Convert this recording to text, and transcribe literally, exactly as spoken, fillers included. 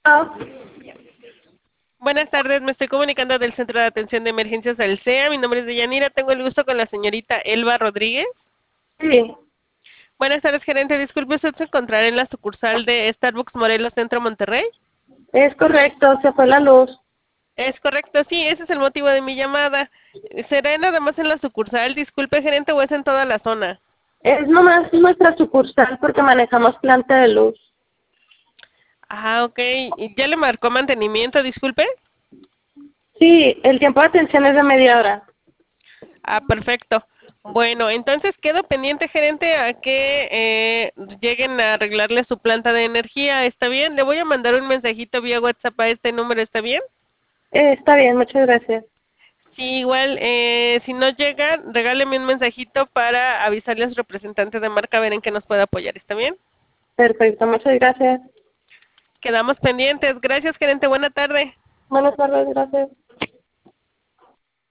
Ah, Buenas tardes, me estoy comunicando del Centro de Atención de Emergencias del C E A. Mi nombre es Deyanira, tengo el gusto con la señorita Elba Rodríguez. sí, Buenas tardes, gerente. Disculpe, ¿usted se encontrará en la sucursal de Starbucks Morelos Centro Monterrey? es correcto, se fue la luz. Es correcto, sí, ese es el motivo de mi llamada. ¿Será nada más en la sucursal, disculpe, gerente, o es en toda la zona? Es nomás nuestra sucursal porque manejamos planta de luz. Ah, ok. ¿Y ya le marcó mantenimiento, disculpe? Sí, el tiempo de atención es de media hora. Ah, perfecto. Bueno, entonces quedo pendiente, gerente, a que eh, lleguen a arreglarle su planta de energía. ¿Está bien? Le voy a mandar un mensajito vía WhatsApp a este número. ¿Está bien? Eh, está bien, muchas gracias. Sí, igual, eh, si no llega, regáleme un mensajito para avisarle a su representante de marca a ver en qué nos puede apoyar. ¿Está bien? Perfecto, muchas gracias. Quedamos pendientes. Gracias, gerente. Buena tarde. Buenas tardes, gracias.